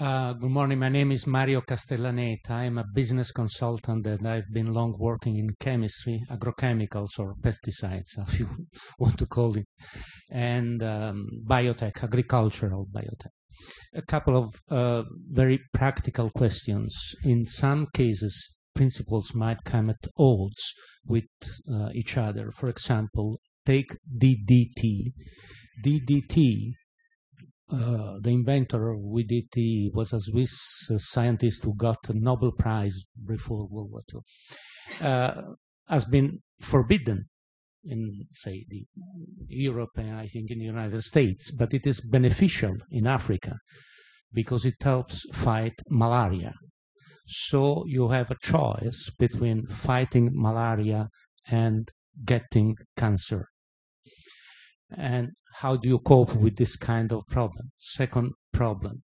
Good morning. My name is Mario Castellaneta. I'm a business consultant and I've been long working in chemistry, agrochemicals or pesticides, if you want to call it, and biotech, agricultural biotech. A couple of very practical questions. In some cases, principles might come at odds with each other. For example, take DDT. DDT, the inventor of DDT was a Swiss scientist who got a Nobel Prize before World War II, has been forbidden in, say, Europe and I think in the United States, but it is beneficial in Africa because it helps fight malaria. So you have a choice between fighting malaria and getting cancer. And how do you cope with this kind of problem? Second problem,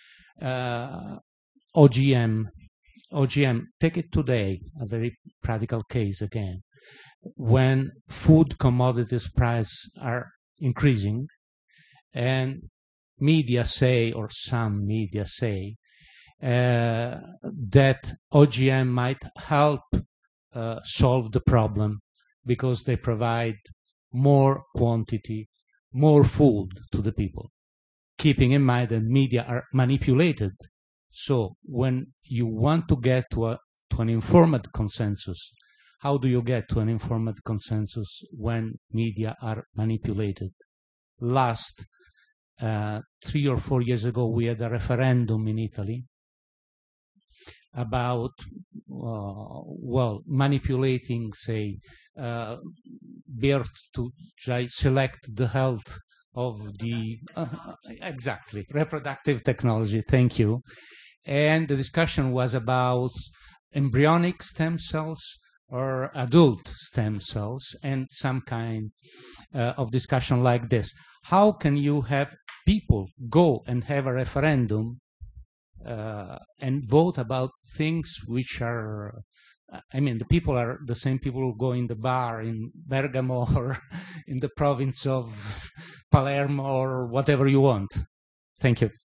OGM. OGM, take it today, a very practical case again. When food commodities prices are increasing and media say, or some media say, that OGM might help solve the problem because they provide more quantity, more food to the people, keeping in mind that media are manipulated. So when you want to get to an informed consensus, how do you get to an informed consensus when media are manipulated? Last 3 or 4 years ago, we had a referendum in Italy about, manipulating, say, birth to select the health of the, exactly, reproductive technology, thank you. And the discussion was about embryonic stem cells or adult stem cells and some kind of discussion like this. How can you have people go and have a referendum and vote about things which are, I mean, the people are the same people who go in the bar in Bergamo or in the province of Palermo or whatever you want. Thank you.